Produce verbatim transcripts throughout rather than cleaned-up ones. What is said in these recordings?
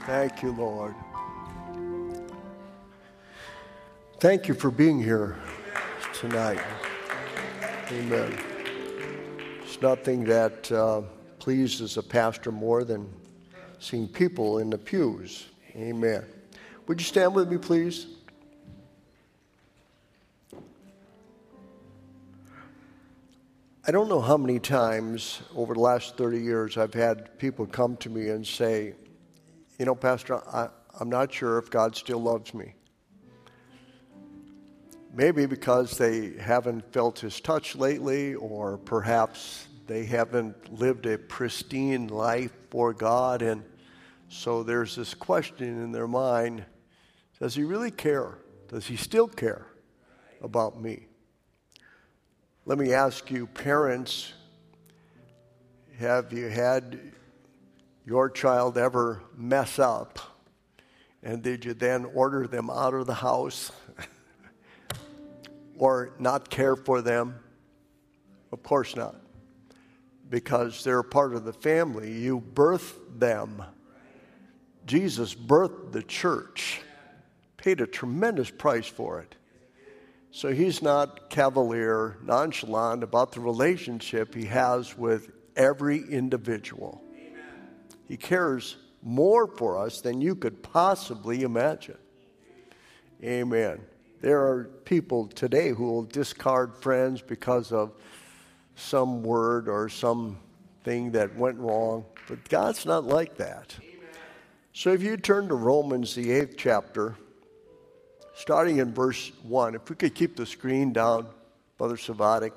Thank you, Lord. Thank you for being here tonight. Amen. There's nothing that uh, pleases a pastor more than seeing people in the pews. Amen. Would you stand with me, please? I don't know how many times over the last thirty years I've had people come to me and say, you know, Pastor, I, I'm not sure if God still loves me. Maybe because they haven't felt his touch lately, or perhaps they haven't lived a pristine life for God, and so there's this question in their mind, does he really care? Does he still care about me? Let me ask you, parents, have you had your child ever mess up? And did you then order them out of the house or not care for them? Of course not, because they're part of the family. You birthed them. Jesus birthed the church, paid a tremendous price for it. So he's not cavalier, nonchalant about the relationship he has with every individual. Amen. He cares more for us than you could possibly imagine. Amen. There are people today who will discard friends because of some word or something that went wrong, but God's not like that. Amen. So if you turn to Romans, the eighth chapter, starting in verse one, if we could keep the screen down, Brother Savatic.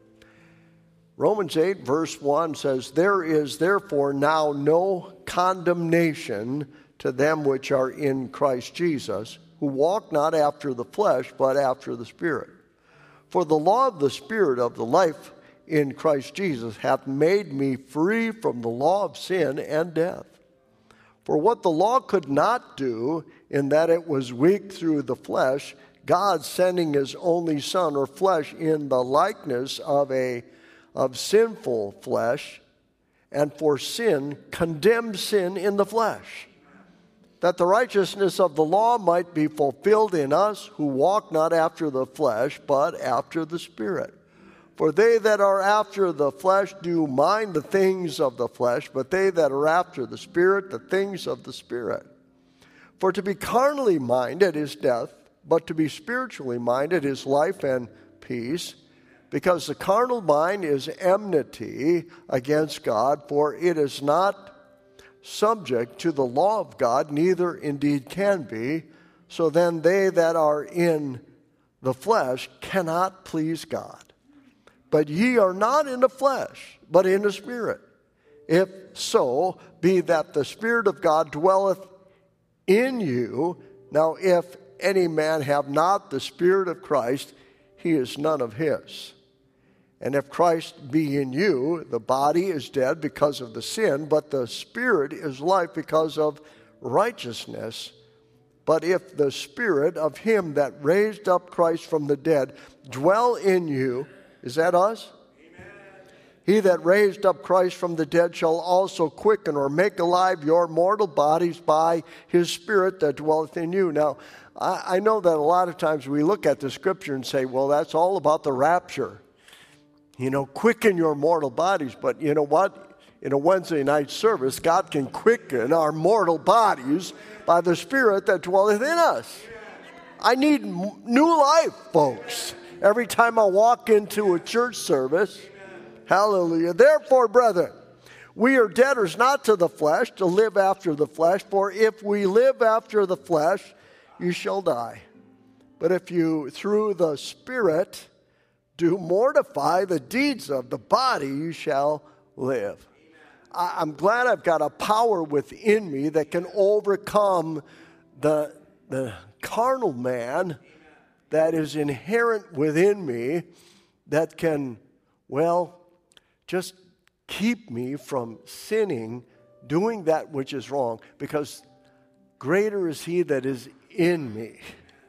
Romans eight, verse one says, there is therefore now no condemnation to them which are in Christ Jesus, who walk not after the flesh, but after the Spirit. For the law of the Spirit of the life in Christ Jesus hath made me free from the law of sin and death. For what the law could not do, in that it was weak through the flesh, God sending his only Son, or flesh, in the likeness of a of sinful flesh, and for sin condemned sin in the flesh, that the righteousness of the law might be fulfilled in us who walk not after the flesh, but after the Spirit. For they that are after the flesh do mind the things of the flesh, but they that are after the Spirit, the things of the Spirit. For to be carnally minded is death, but to be spiritually minded is life and peace, because the carnal mind is enmity against God, for it is not subject to the law of God, neither indeed can be. So then they that are in the flesh cannot please God. But ye are not in the flesh, but in the Spirit. If so, be that the Spirit of God dwelleth in you. Now if any man have not the Spirit of Christ, he is none of his. And if Christ be in you, the body is dead because of the sin, but the Spirit is life because of righteousness. But if the Spirit of him that raised up Christ from the dead dwell in you, is that us? Amen. He that raised up Christ from the dead shall also quicken or make alive your mortal bodies by his Spirit that dwelleth in you. Now, I, I know that a lot of times we look at the scripture and say, well, that's all about the rapture. You know, quicken your mortal bodies. But you know what? In a Wednesday night service, God can quicken our mortal bodies by the Spirit that dwelleth in us. I need new life, folks. Every time I walk into a church service, hallelujah. Therefore, brethren, we are debtors not to the flesh, to live after the flesh. For if we live after the flesh, you shall die. But if you, through the Spirit, do mortify the deeds of the body, you shall live. I, I'm glad I've got a power within me that can overcome the, the carnal man that is inherent within me, that can, well, just keep me from sinning, doing that which is wrong, because greater is he that is in me,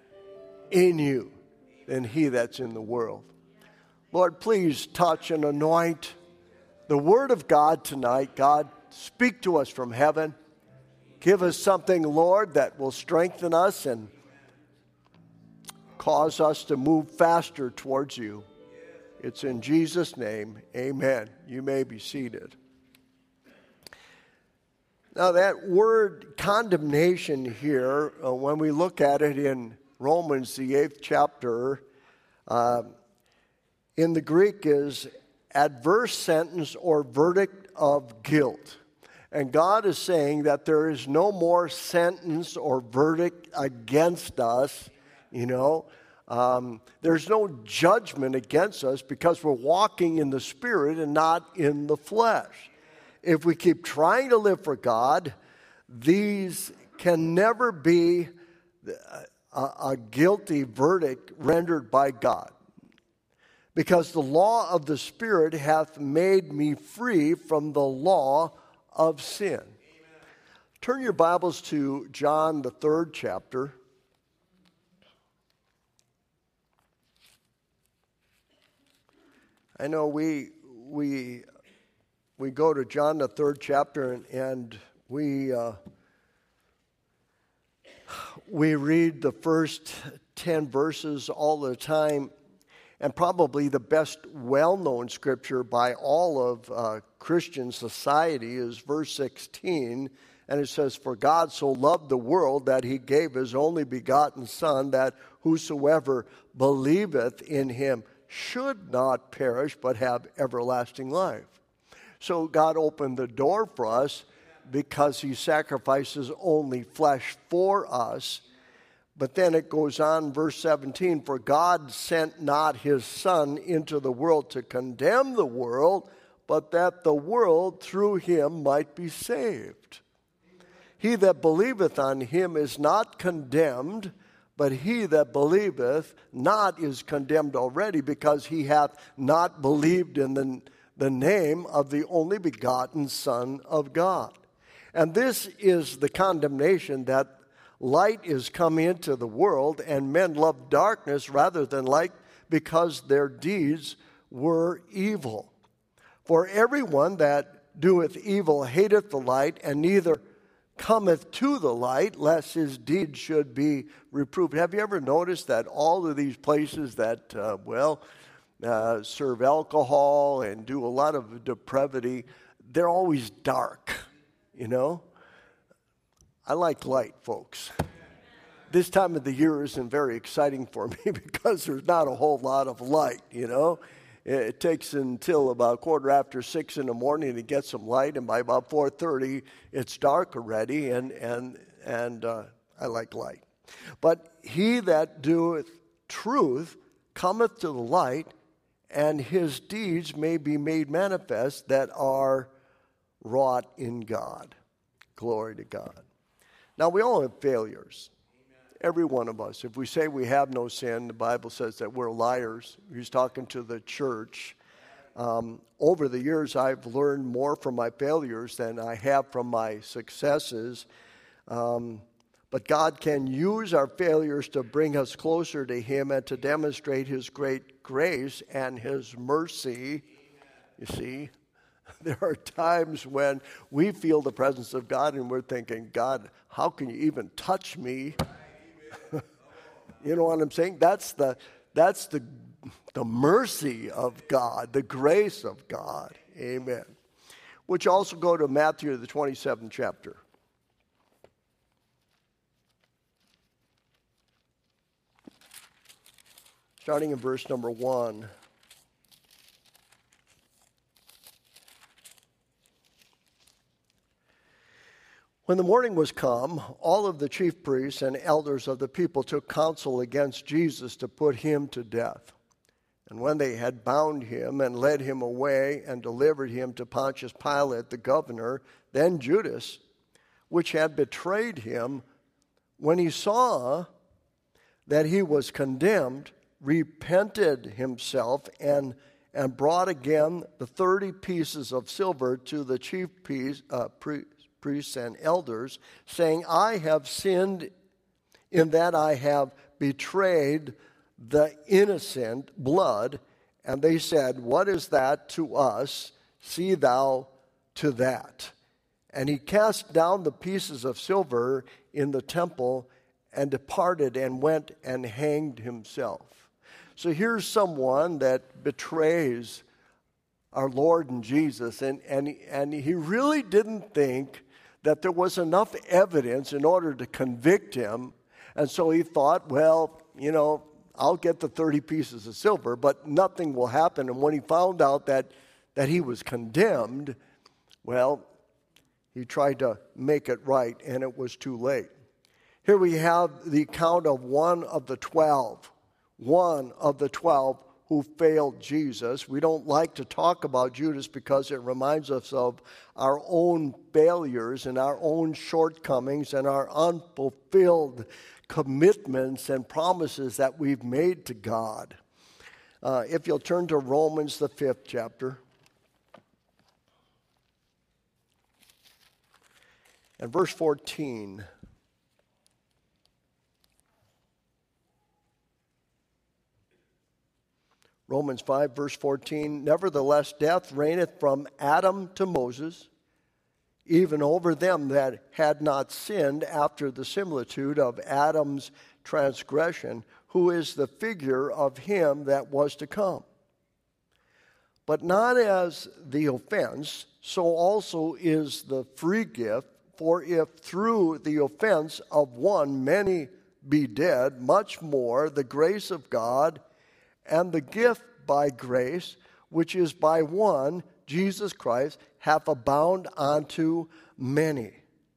in you, than he that's in the world. Lord, please touch and anoint the word of God tonight. God, speak to us from heaven. Give us something, Lord, that will strengthen us and cause us to move faster towards you. It's in Jesus' name, amen. You may be seated. Now that word condemnation here, uh, when we look at it in Romans, the eighth chapter, uh, in the Greek is adverse sentence or verdict of guilt. And God is saying that there is no more sentence or verdict against us, you know. Um, there's no judgment against us because we're walking in the Spirit and not in the flesh. If we keep trying to live for God, these can never be a, a guilty verdict rendered by God. Because the law of the Spirit hath made me free from the law of sin. Amen. Turn your Bibles to John, the third chapter. I know we we we go to John, the third chapter, and, and we uh, we read the first ten verses all the time, and probably the best well-known scripture by all of uh, Christian society is verse sixteen, and it says, "For God so loved the world that he gave his only begotten Son, that whosoever believeth in him should not perish, but have everlasting life." So God opened the door for us because he sacrifices only flesh for us. But then it goes on, verse seventeen, "For God sent not his Son into the world to condemn the world, but that the world through him might be saved. He that believeth on him is not condemned, but he that believeth not is condemned already, because he hath not believed in the, the name of the only begotten Son of God." And this is the condemnation, that light is come into the world, and men love darkness rather than light, because their deeds were evil. For everyone that doeth evil hateth the light, and neither cometh to the light, lest his deeds should be reproved. Have you ever noticed that all of these places that, uh, well, uh, serve alcohol and do a lot of depravity, they're always dark, you know? I like light, folks. This time of the year isn't very exciting for me because there's not a whole lot of light, you know? It takes until about quarter after six in the morning to get some light, and by about four thirty, it's dark already, and and and uh, I like light. But he that doeth truth cometh to the light, and his deeds may be made manifest that are wrought in God. Glory to God. Now, we all have failures. Every one of us. If we say we have no sin, the Bible says that we're liars. He's talking to the church. Um, over the years, I've learned more from my failures than I have from my successes. Um, but God can use our failures to bring us closer to him and to demonstrate his great grace and his mercy. You see, there are times when we feel the presence of God and we're thinking, God, how can you even touch me? You know what I'm saying? That's the that's the the mercy of God, the grace of God. Amen. Which also go to Matthew, the twenty-seventh chapter. Starting in verse number one. When the morning was come, all of the chief priests and elders of the people took counsel against Jesus to put him to death. And when they had bound him and led him away and delivered him to Pontius Pilate the governor, then Judas, which had betrayed him, when he saw that he was condemned, repented himself and, and brought again the thirty pieces of silver to the chief piece, uh, priests. priests and elders, saying, I have sinned in that I have betrayed the innocent blood. And they said, what is that to us? See thou to that. And he cast down the pieces of silver in the temple and departed and went and hanged himself. So here's someone that betrays our Lord and Jesus, and, and, and he really didn't think that there was enough evidence in order to convict him. And so he thought, well, you know, I'll get the thirty pieces of silver, but nothing will happen. And when he found out that, that he was condemned, well, he tried to make it right, and it was too late. Here we have the account of one of the twelve, one of the twelve who failed Jesus. We don't like to talk about Judas because it reminds us of our own failures and our own shortcomings and our unfulfilled commitments and promises that we've made to God. Uh, if you'll turn to Romans, the fifth chapter. And verse fourteen. Romans five, verse fourteen. Nevertheless, death reigneth from Adam to Moses, even over them that had not sinned after the similitude of Adam's transgression, who is the figure of him that was to come. But not as the offense, so also is the free gift. For if through the offense of one many be dead, much more the grace of God and the gift by grace, which is by one, Jesus Christ, hath abound unto many.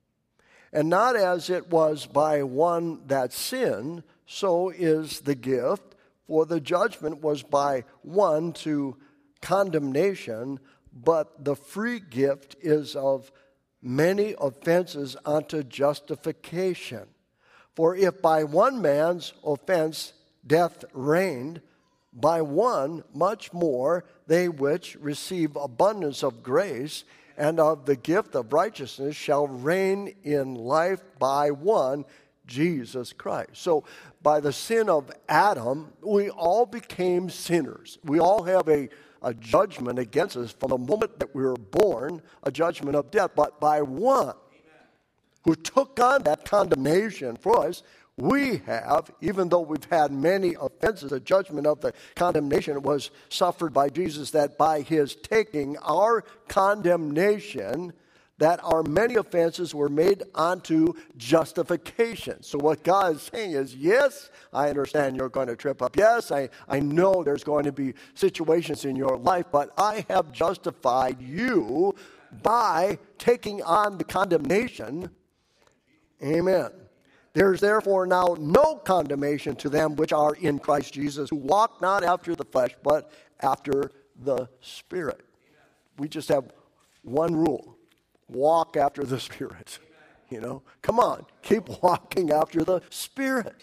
And not as it was by one that sinned, so is the gift. For the judgment was by one to condemnation, but the free gift is of many offenses unto justification. For if by one man's offense death reigned, by one much more they which receive abundance of grace and of the gift of righteousness shall reign in life by one, Jesus Christ. So by the sin of Adam, we all became sinners. We all have a a judgment against us from the moment that we were born, a judgment of death. But by one Amen. Who took on that condemnation for us, we have, even though we've had many offenses, the judgment of the condemnation was suffered by Jesus, that by his taking our condemnation, that our many offenses were made unto justification. So what God is saying is, yes, I understand you're going to trip up. Yes, I, I know there's going to be situations in your life, but I have justified you by taking on the condemnation. Amen. There's therefore now no condemnation to them which are in Christ Jesus, who walk not after the flesh, but after the Spirit. We just have one rule. Walk after the Spirit. You know, come on, keep walking after the Spirit.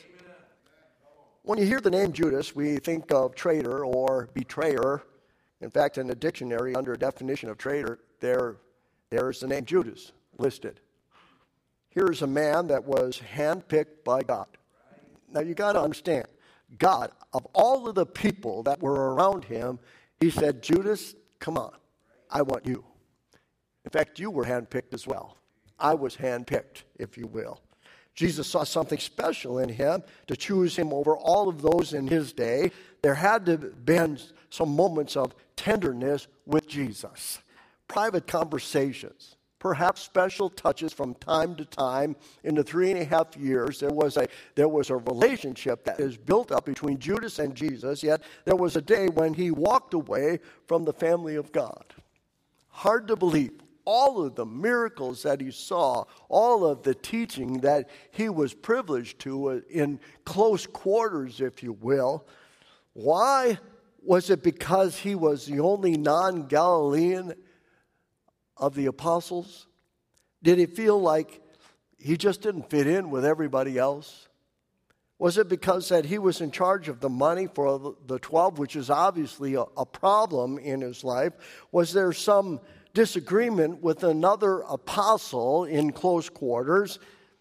When you hear the name Judas, we think of traitor or betrayer. In fact, in the dictionary, under a definition of traitor, there, there's the name Judas listed. Here's a man that was handpicked by God. Now, you got to understand, God, of all of the people that were around him, he said, Judas, come on, I want you. In fact, you were handpicked as well. I was handpicked, if you will. Jesus saw something special in him to choose him over all of those in his day. There had to have been some moments of tenderness with Jesus, private conversations, perhaps special touches from time to time. In the three and a half years, there was a there was a relationship that is built up between Judas and Jesus, yet there was a day when he walked away from the family of God. Hard to believe. All of the miracles that he saw, all of the teaching that he was privileged to in close quarters, if you will. Why? Was it because he was the only non-Galilean of the apostles? Did he feel like he just didn't fit in with everybody else? Was it because that he was in charge of the money for the twelve, which is obviously a, a problem in his life? Was there some disagreement with another apostle in close quarters?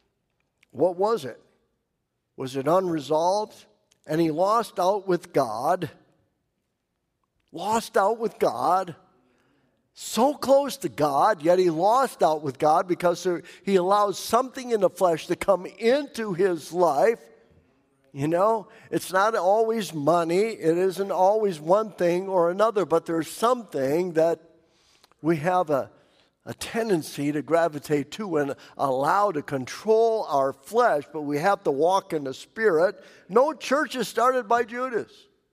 What was it? Was it unresolved? And he lost out with God. Lost out with God. so close to God, yet he lost out with God because there, he allowed something in the flesh to come into his life. You know, it's not always money. It isn't always one thing or another, but there's something that we have a, a tendency to gravitate to and allow to control our flesh, but we have to walk in the Spirit. No church is started by Judas.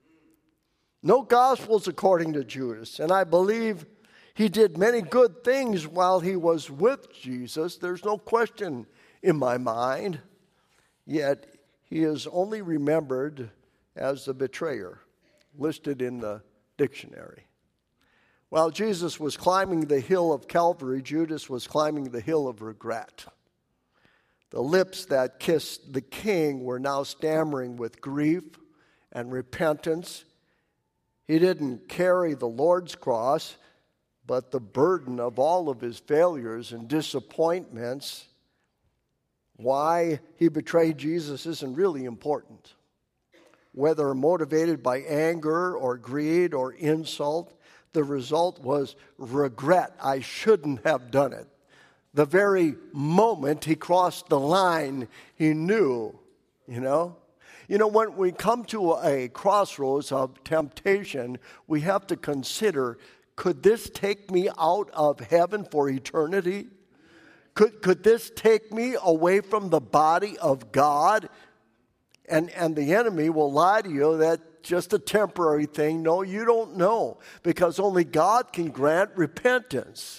No gospels according to Judas. And I believe he did many good things while he was with Jesus. There's no question in my mind. Yet he is only remembered as the betrayer, listed in the dictionary. While Jesus was climbing the hill of Calvary, Judas was climbing the hill of regret. The lips that kissed the king were now stammering with grief and repentance. He didn't carry the Lord's cross, but the burden of all of his failures and disappointments. Why he betrayed Jesus isn't really important. Whether motivated by anger or greed or insult, the result was regret. I shouldn't have done it. The very moment he crossed the line, he knew, you know. You know, when we come to a crossroads of temptation, we have to consider, could this take me out of heaven for eternity? Could, could this take me away from the body of God? And, and the enemy will lie to you that just a temporary thing. No, you don't know, because only God can grant repentance.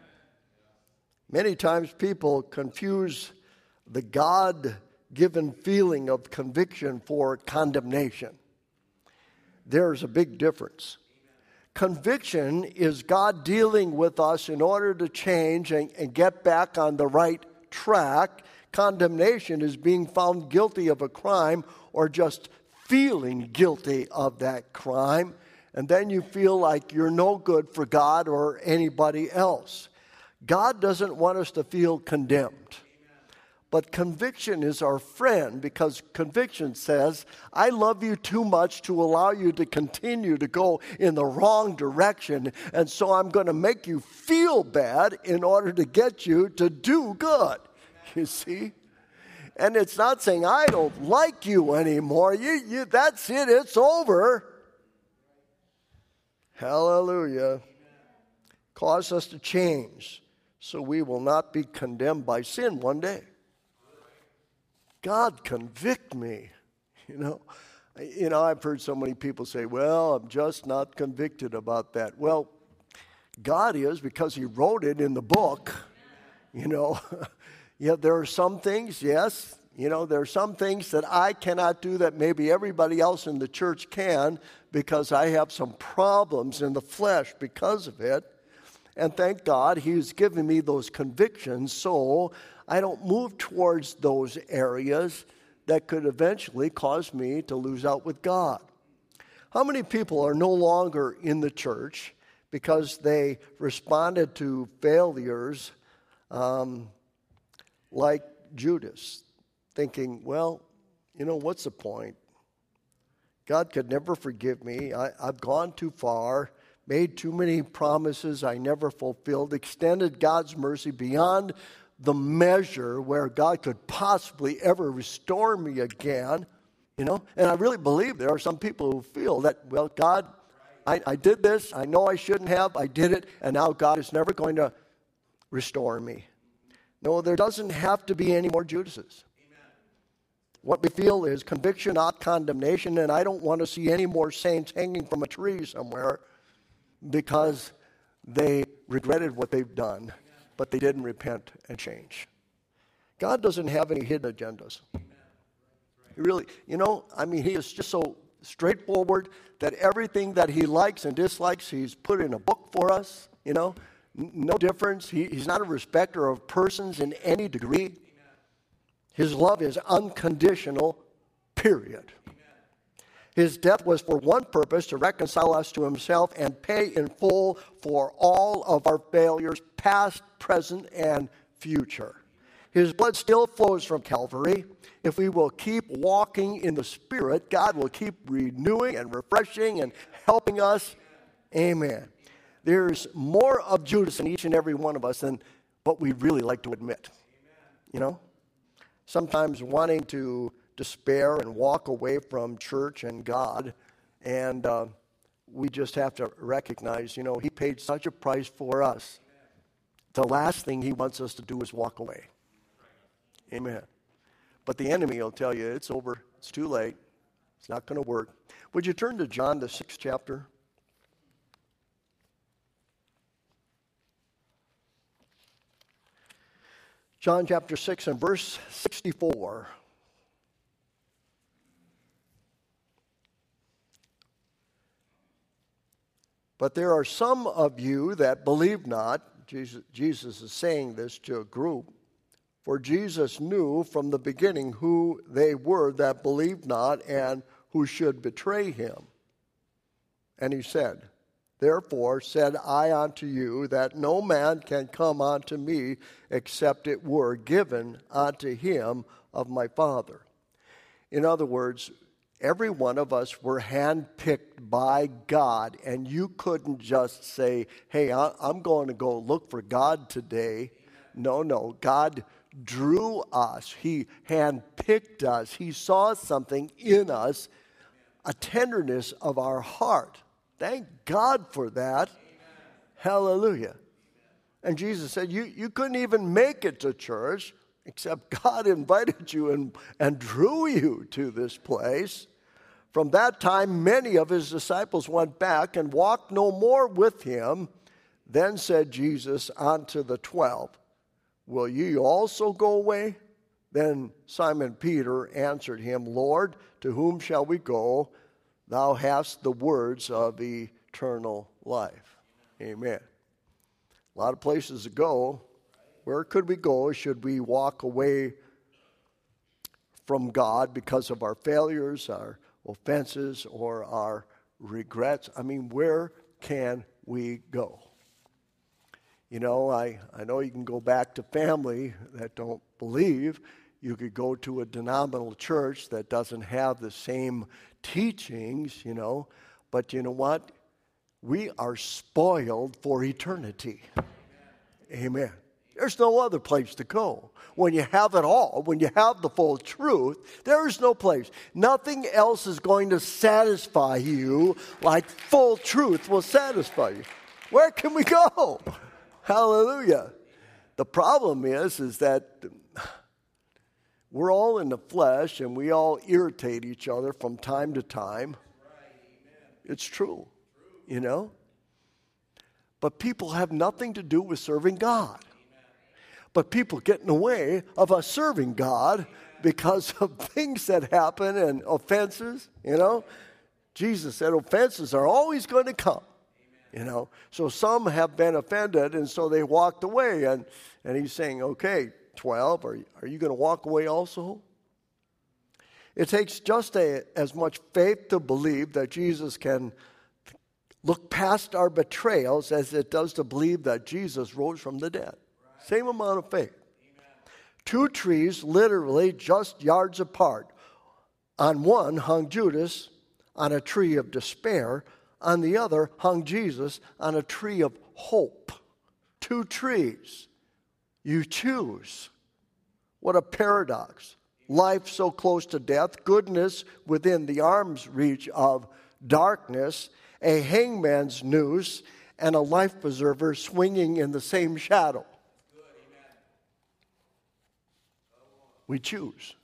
Many times people confuse the God-given feeling of conviction for condemnation. There's a big difference. Conviction is God dealing with us in order to change and, and get back on the right track. Condemnation is being found guilty of a crime or just feeling guilty of that crime, and then you feel like you're no good for God or anybody else. God doesn't want us to feel condemned. But conviction is our friend, because conviction says, I love you too much to allow you to continue to go in the wrong direction, and so I'm going to make you feel bad in order to get you to do good. You see? And it's not saying, I don't like you anymore. You, you, that's it. It's over. Hallelujah. Cause us to change so we will not be condemned by sin one day. God, convict me. You know, you know, I've heard so many people say, well, I'm just not convicted about that. Well, God is, because he wrote it in the book. You know, yeah, there are some things, yes, you know, there are some things that I cannot do that maybe everybody else in the church can, because I have some problems in the flesh because of it. And thank God he's given me those convictions so I don't move towards those areas that could eventually cause me to lose out with God. How many people are no longer in the church because they responded to failures um, like Judas, thinking, well, you know, what's the point? God could never forgive me. I, I've gone too far, made too many promises I never fulfilled, extended God's mercy beyond the measure where God could possibly ever restore me again. You know, and I really believe there are some people who feel that, well, God, I, I did this, I know I shouldn't have, I did it, and now God is never going to restore me. No, there doesn't have to be any more Judases. Amen. What we feel is conviction, not condemnation, and I don't want to see any more saints hanging from a tree somewhere because they regretted what they've done, but they didn't repent and change. God doesn't have any hidden agendas. He really, you know, I mean, he is just so straightforward that everything that he likes and dislikes, he's put in a book for us, you know. No difference. He, he's not a respecter of persons in any degree. His love is unconditional, period. His death was for one purpose, to reconcile us to himself and pay in full for all of our failures, past, present, and future. His blood still flows from Calvary. If we will keep walking in the Spirit, God will keep renewing and refreshing and helping us. Amen. There's more of Judas in each and every one of us than what we really like to admit. You know? Sometimes wanting to despair and walk away from church and God, and uh, we just have to recognize, you know, he paid such a price for us. The last thing he wants us to do is walk away. Amen. But the enemy will tell you, it's over, it's too late, it's not going to work. Would you turn to John, the sixth chapter? John chapter six and verse sixty-four. But there are some of you that believe not. Jesus, Jesus is saying this to a group. For Jesus knew from the beginning who they were that believed not and who should betray him. And he said, Therefore said I unto you that no man can come unto me except it were given unto him of my Father. In other words, every one of us were handpicked by God, and you couldn't just say, hey, I'm going to go look for God today. No, no, God drew us. He handpicked us. He saw something in us, a tenderness of our heart. Thank God for that. Amen. Hallelujah. And Jesus said, you, you couldn't even make it to church except God invited you and, and drew you to this place. From that time, many of his disciples went back and walked no more with him. Then said Jesus unto the twelve, Will ye also go away? Then Simon Peter answered him, Lord, to whom shall we go? Thou hast the words of eternal life. Amen. A lot of places to go. Where could we go? Should we walk away from God because of our failures, our offenses, or our regrets? I mean, where can we go? You know, I, I know you can go back to family that don't believe. You could go to a denominational church that doesn't have the same teachings, you know. But you know what? We are spoiled for eternity. Amen. Amen. There's no other place to go. When you have it all, when you have the full truth, there is no place. Nothing else is going to satisfy you like full truth will satisfy you. Where can we go? Hallelujah. The problem is, is that we're all in the flesh and we all irritate each other from time to time. It's true, you know. But people have nothing to do with serving God. But people get in the way of us serving God because of things that happen and offenses, you know. Jesus said offenses are always going to come, you know. So some have been offended, and so they walked away. And, and he's saying, okay, twelve, are, are you going to walk away also? It takes just a, as much faith to believe that Jesus can look past our betrayals as it does to believe that Jesus rose from the dead. Same amount of faith. Amen. Two trees, literally just yards apart. On one hung Judas on a tree of despair. On the other hung Jesus on a tree of hope. Two trees. You choose. What a paradox. Life so close to death, goodness within the arm's reach of darkness, a hangman's noose, and a life preserver swinging in the same shadow. We choose.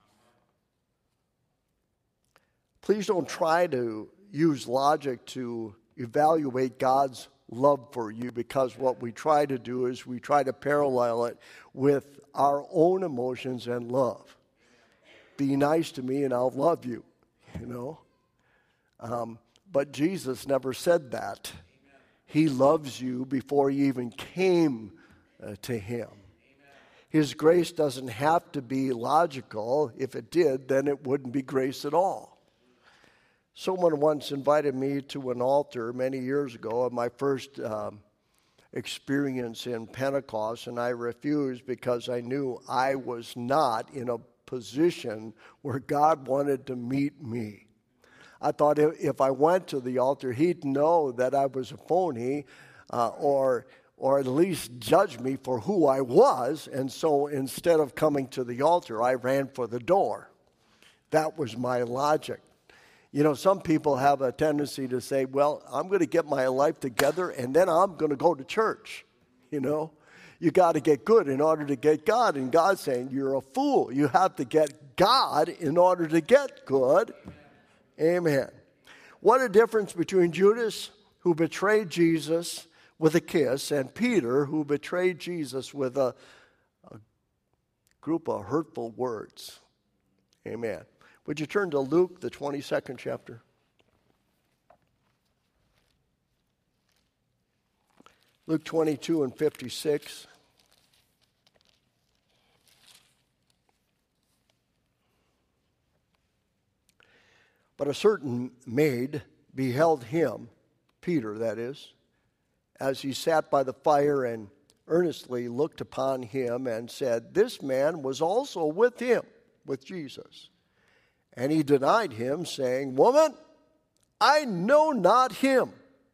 Please don't try to use logic to evaluate God's love for you, because what we try to do is we try to parallel it with our own emotions and love. Be nice to me and I'll love you, you know. Um, but Jesus never said that. He loves you before you even came uh, to him. His grace doesn't have to be logical. If it did, then it wouldn't be grace at all. Someone once invited me to an altar many years ago at my first um, experience in Pentecost, and I refused because I knew I was not in a position where God wanted to meet me. I thought if I went to the altar, he'd know that I was a phony. uh, or or at least judge me for who I was. And so instead of coming to the altar, I ran for the door. That was my logic. You know, some people have a tendency to say, well, I'm going to get my life together and then I'm going to go to church. You know, you got to get good in order to get God. And God's saying, you're a fool. You have to get God in order to get good. Amen. What a difference between Judas, who betrayed Jesus with a kiss, and Peter, who betrayed Jesus with a, a group of hurtful words. Amen. Would you turn to Luke, the twenty-second chapter? Luke twenty-two and fifty-six. But a certain maid beheld him, Peter that is, as he sat by the fire and earnestly looked upon him and said, this man was also with him, with Jesus. And he denied him, saying, woman, I know not him.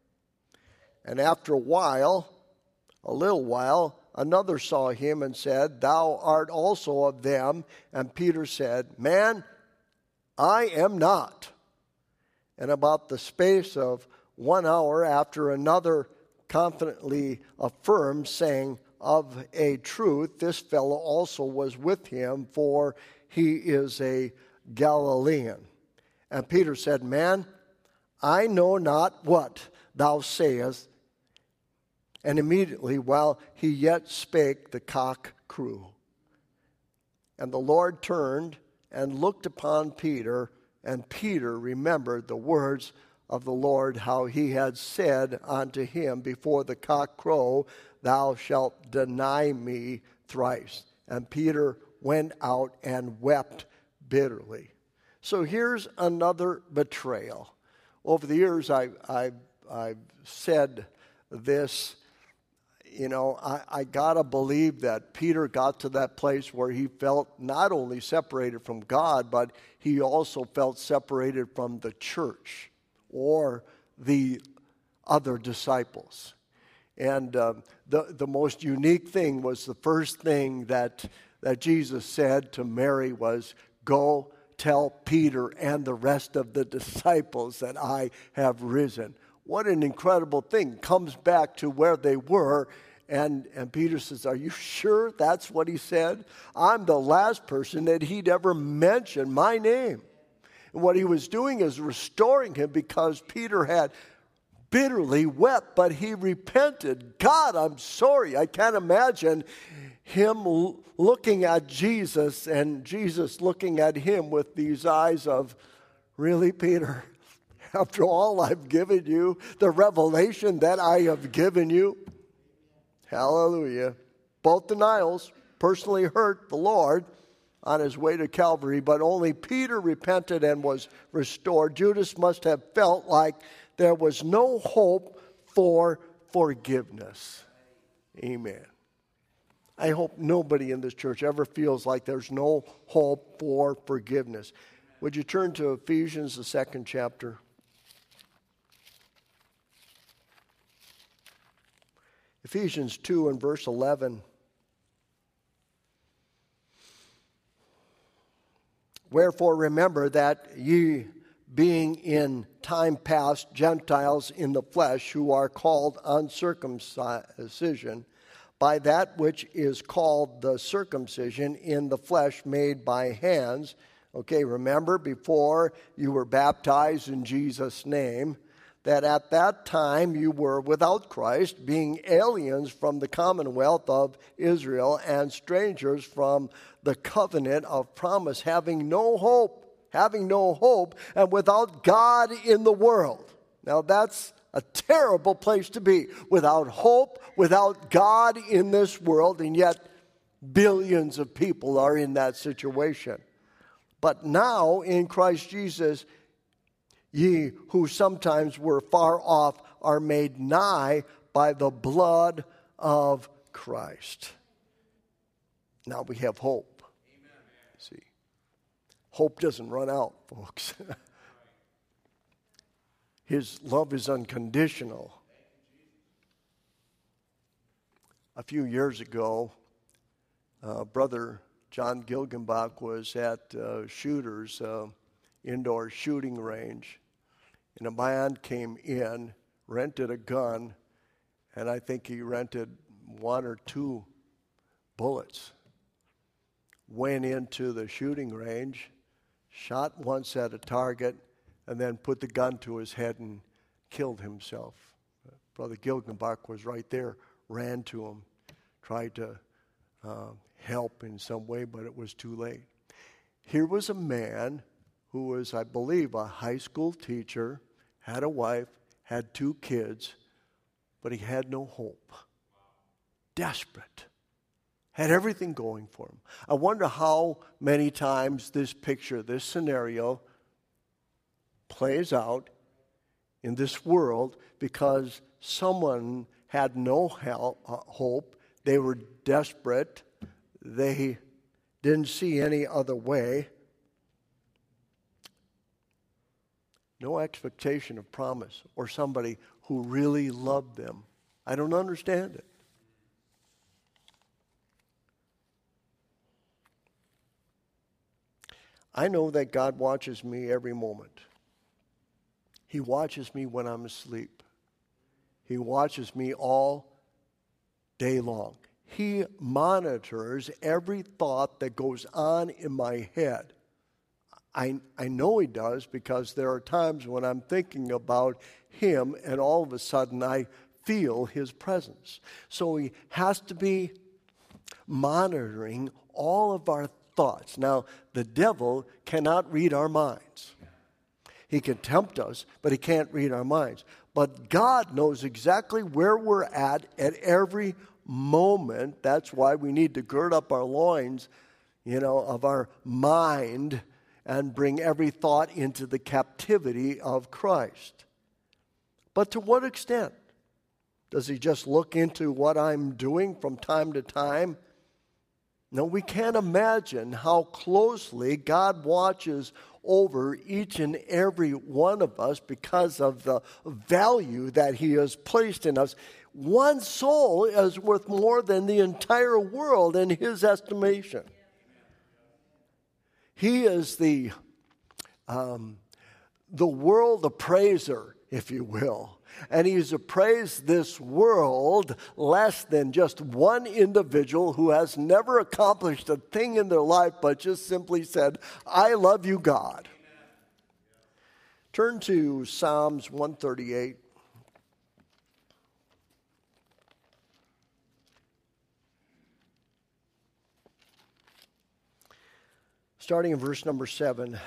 And after a while, a little while, another saw him and said, thou art also of them. And Peter said, man, I am not. And about the space of one hour after, another confidently affirmed, saying, of a truth, this fellow also was with him, for he is a Galilean. And Peter said, man, I know not what thou sayest. And immediately, while he yet spake, the cock crew. And the Lord turned and looked upon Peter, and Peter remembered the words of the Lord, how he had said unto him, before the cock crow, thou shalt deny me thrice. And Peter went out and wept bitterly. So here's another betrayal. Over the years, I, I, I've said this, you know, I, I got to believe that Peter got to that place where he felt not only separated from God, but he also felt separated from the church or the other disciples. And uh, the, the most unique thing was the first thing that, that Jesus said to Mary was, go tell Peter and the rest of the disciples that I have risen. What an incredible thing. Comes back to where they were. And, and Peter says, are you sure that's what he said? I'm the last person that he'd ever mentioned my name. And what he was doing is restoring him, because Peter had bitterly wept, but he repented. God, I'm sorry. I can't imagine him l- looking at Jesus and Jesus looking at him with these eyes of, really, Peter? After all I've given you, the revelation that I have given you? Hallelujah. Both denials personally hurt the Lord on his way to Calvary, but only Peter repented and was restored. Judas must have felt like there was no hope for forgiveness. Amen. I hope nobody in this church ever feels like there's no hope for forgiveness. Would you turn to Ephesians, the second chapter? Ephesians two and verse eleven. Wherefore remember that ye, being in time past Gentiles in the flesh, who are called uncircumcision, by that which is called the circumcision in the flesh made by hands. Okay, remember before you were baptized in Jesus' name, that at that time you were without Christ, being aliens from the commonwealth of Israel and strangers from the covenant of promise, having no hope, having no hope, and without God in the world. Now that's a terrible place to be, without hope, without God in this world, and yet billions of people are in that situation. But now in Christ Jesus, ye who sometimes were far off are made nigh by the blood of Christ. Now we have hope. Amen. See, hope doesn't run out, folks. His love is unconditional. a few years ago, uh, Brother John Gilgenbach was at uh, Shooters, uh, indoor shooting range, and a man came in, rented a gun, and I think he rented one or two bullets. Went into the shooting range, shot once at a target, and then put the gun to his head and killed himself. Brother Gilgenbach was right there, ran to him, tried to uh, help in some way, but it was too late. Here was a man who was, I believe, a high school teacher, had a wife, had two kids, but he had no hope. Desperate. Had everything going for him. I wonder how many times this picture, this scenario, plays out in this world because someone had no help, uh, hope. They were desperate. They didn't see any other way. No expectation of promise or somebody who really loved them. I don't understand it. I know that God watches me every moment. He watches me when I'm asleep. He watches me all day long. He monitors every thought that goes on in my head. I, I know he does because there are times when I'm thinking about him and all of a sudden I feel his presence. So he has to be monitoring all of our thoughts. Now, the devil cannot read our minds. He can tempt us, but he can't read our minds. But God knows exactly where we're at at every moment. That's why we need to gird up our loins, you know, of our mind and bring every thought into the captivity of Christ. But to what extent? Does he just look into what I'm doing from time to time? No, we can't imagine how closely God watches over each and every one of us because of the value that he has placed in us. One soul is worth more than the entire world in his estimation. He is the, um, the world appraiser, if you will. And he's appraised this world less than just one individual who has never accomplished a thing in their life but just simply said, I love you, God. Turn to Psalms one thirty-eight. Starting in verse number seven.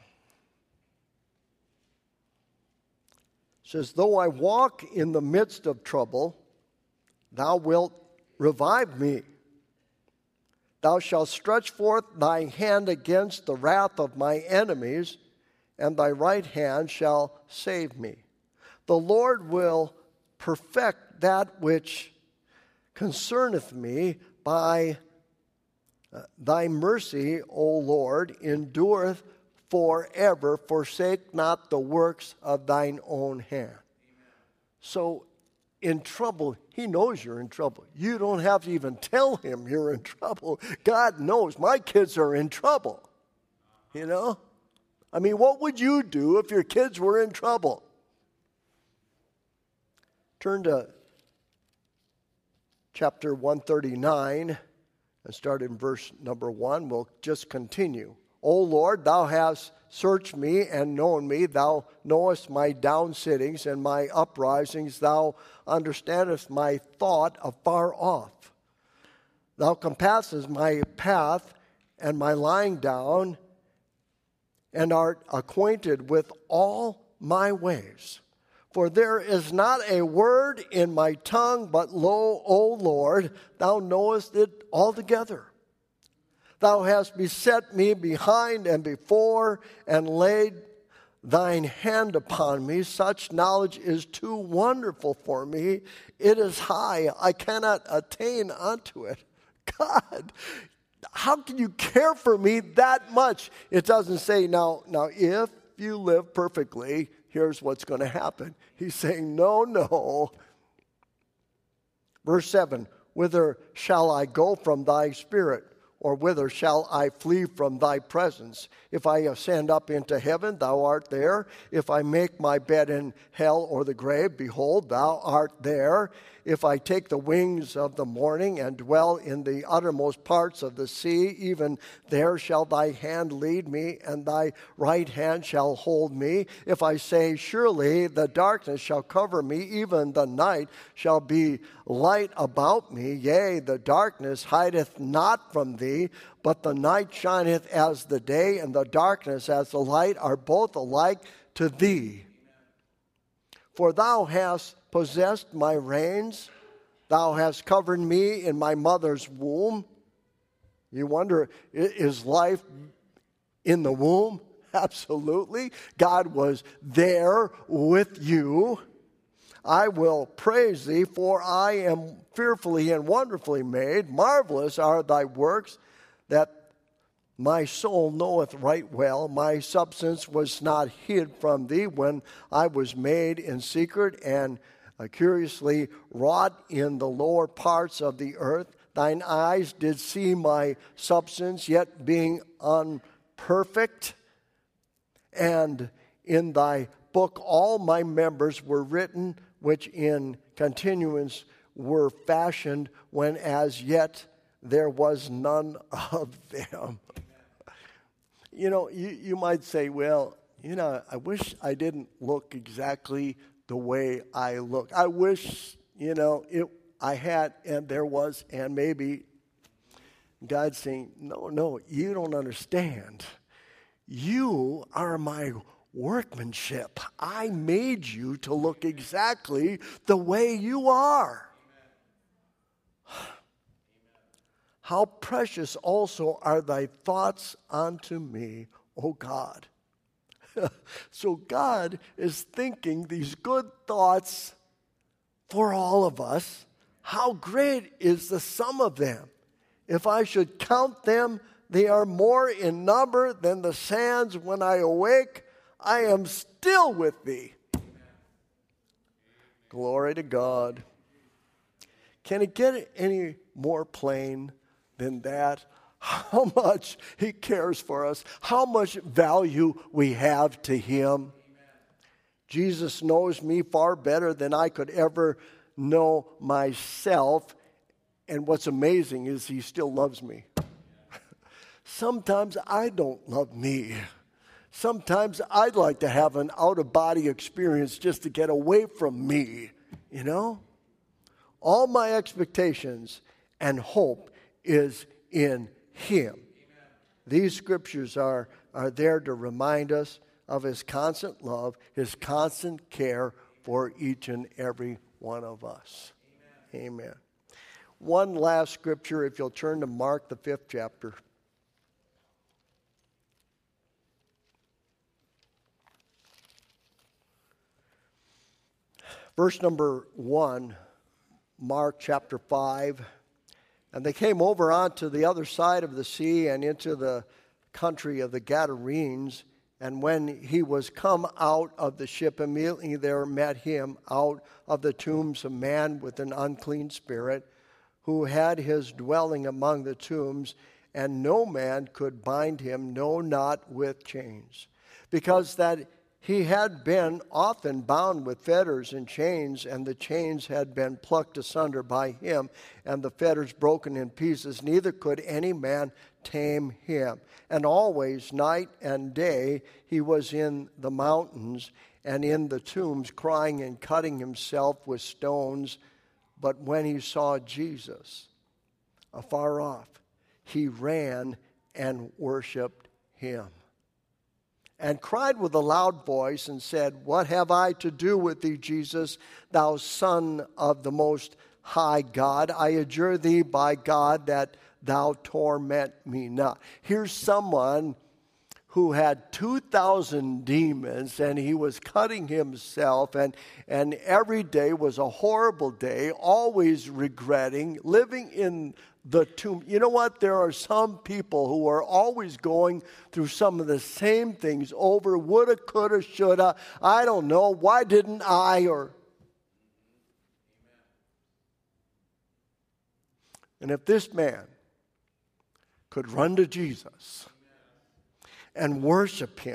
Says, though I walk in the midst of trouble, thou wilt revive me. Thou shalt stretch forth thy hand against the wrath of my enemies, and thy right hand shall save me. The Lord will perfect that which concerneth me. By uh, thy mercy, O Lord, endureth forever. Forsake not the works of thine own hand. Amen. So in trouble, he knows you're in trouble. You don't have to even tell him you're in trouble. God knows my kids are in trouble. You know? I mean, what would you do if your kids were in trouble? Turn to chapter one thirty-nine and start in verse number one. We'll just continue. O Lord, thou hast searched me and known me. Thou knowest my downsittings and my uprisings. Thou understandest my thought afar off. Thou compassest my path and my lying down, and art acquainted with all my ways. For there is not a word in my tongue, but lo, O Lord, thou knowest it altogether. Thou hast beset me behind and before, and laid thine hand upon me. Such knowledge is too wonderful for me. It is high. I cannot attain unto it. God, how can you care for me that much? It doesn't say, now, now if you live perfectly, here's what's going to happen. He's saying, no, no. Verse seven, whither shall I go from thy spirit? Or whither shall I flee from thy presence? If I ascend up into heaven, thou art there. If I make my bed in hell or the grave, behold, thou art there. If I take the wings of the morning and dwell in the uttermost parts of the sea, even there shall thy hand lead me, and thy right hand shall hold me. If I say, surely the darkness shall cover me, even the night shall be light about me. Yea, the darkness hideth not from thee, but the night shineth as the day, and the darkness as the light are both alike to thee. For thou hast possessed my reins, thou hast covered me in my mother's womb. You wonder, is life in the womb? Absolutely. God was there with you. I will praise thee, for I am fearfully and wonderfully made. Marvelous are thy works, that my soul knoweth right well. My substance was not hid from thee when I was made in secret and uh, curiously wrought in the lower parts of the earth. Thine eyes did see my substance, yet being unperfect. And in thy book all my members were written, which in continuance were fashioned, when as yet there was none of them. You know, you, you might say, well, you know, I wish I didn't look exactly the way I look. I wish, you know, it I had and there was, and maybe God's saying, no, no, you don't understand. You are my workmanship. I made you to look exactly the way you are. How precious also are thy thoughts unto me, O God. So God is thinking these good thoughts for all of us. How great is the sum of them? If I should count them, they are more in number than the sands. When I awake, I am still with thee. Amen. Glory to God. Can it get any more plain than that? How much he cares for us, how much value we have to him. Amen. Jesus knows me far better than I could ever know myself. And what's amazing is he still loves me. Sometimes I don't love me. Sometimes I'd like to have an out-of-body experience just to get away from me, you know? All my expectations and hope is in him. Amen. These scriptures are, are there to remind us of his constant love, his constant care for each and every one of us. Amen. Amen. One last scripture, if you'll turn to Mark, the fifth chapter. Verse number one, Mark chapter five. And they came over onto the other side of the sea and into the country of the Gadarenes. And when he was come out of the ship, immediately there met him out of the tombs a man with an unclean spirit, who had his dwelling among the tombs, and no man could bind him, no, not with chains, because that he had been often bound with fetters and chains, and the chains had been plucked asunder by him, and the fetters broken in pieces. Neither could any man tame him. And always, night and day, he was in the mountains and in the tombs, crying and cutting himself with stones. But when he saw Jesus afar off, he ran and worshipped him, and cried with a loud voice and said, What have I to do with thee, Jesus, thou Son of the Most High God? I adjure thee by God that thou torment me not. Here's someone who had two thousand demons, and he was cutting himself, and, and every day was a horrible day, always regretting, living in the tomb. You know what? There are some people who are always going through some of the same things over, woulda, coulda, shoulda, I don't know, why didn't I, or... And if this man could run to Jesus and worship him,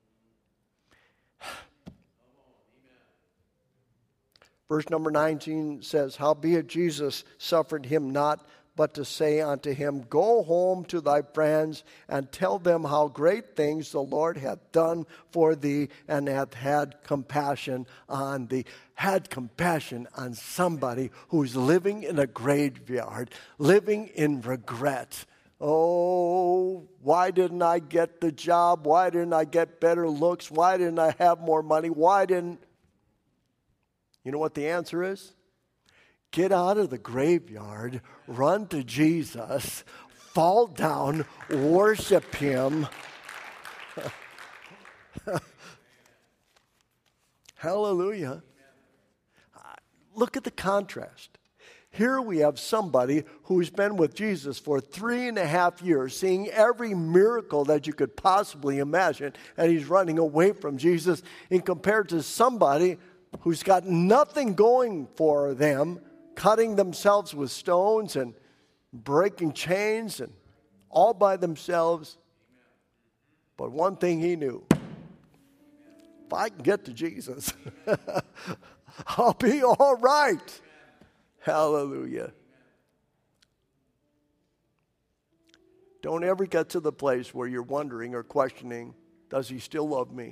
verse number nineteen says, howbeit Jesus suffered him not, but to say unto him, go home to thy friends and tell them how great things the Lord hath done for thee and hath had compassion on thee. Had compassion on somebody who's living in a graveyard, living in regret. Oh, why didn't I get the job? Why didn't I get better looks? Why didn't I have more money? Why didn't... You know what the answer is? Get out of the graveyard, run to Jesus, fall down, worship him. Hallelujah. Look at the contrast. Here we have somebody who's been with Jesus for three and a half years, seeing every miracle that you could possibly imagine, and he's running away from Jesus, in compared to somebody who's got nothing going for them, cutting themselves with stones and breaking chains and all by themselves. But one thing he knew, if I can get to Jesus, I'll be all right. Hallelujah. Don't ever get to the place where you're wondering or questioning, does he still love me?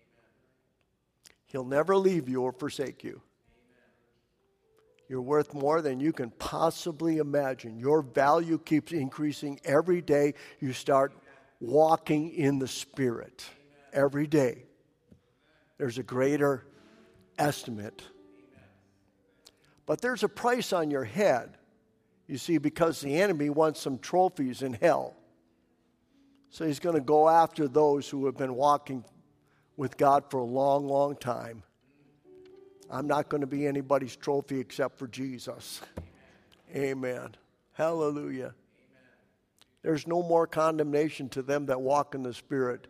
He'll never leave you or forsake you. You're worth more than you can possibly imagine. Your value keeps increasing every day you start walking in the Spirit. Every day. There's a greater estimate. But there's a price on your head, you see, because the enemy wants some trophies in hell. So he's going to go after those who have been walking with God for a long, long time. I'm not going to be anybody's trophy except for Jesus. Amen. Hallelujah. Amen. There's no more condemnation to them that walk in the Spirit.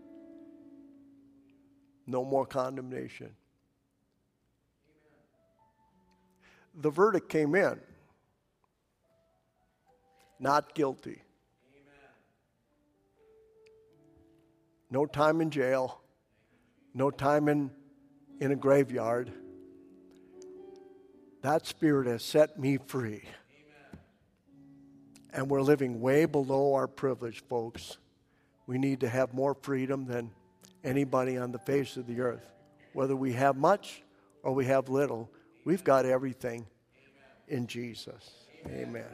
No more condemnation. The verdict came in. Not guilty. No time in jail. No time in, in a graveyard. That Spirit has set me free. Amen. And we're living way below our privilege, folks. We need to have more freedom than anybody on the face of the earth. Whether we have much or we have little, we've got everything in Jesus. Amen. Amen.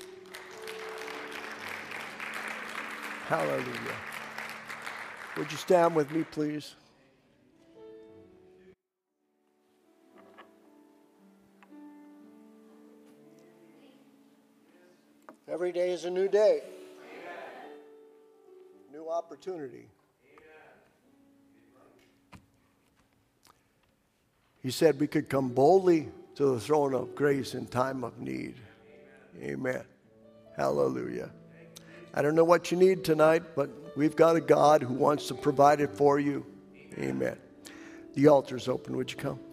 Hallelujah. Would you stand with me, please? Every day is a new day. Amen. New opportunity. Amen. He said we could come boldly to the throne of grace in time of need. Amen. Amen. Hallelujah. I don't know what you need tonight, but we've got a God who wants to provide it for you. Amen. The altar's open. Would you come?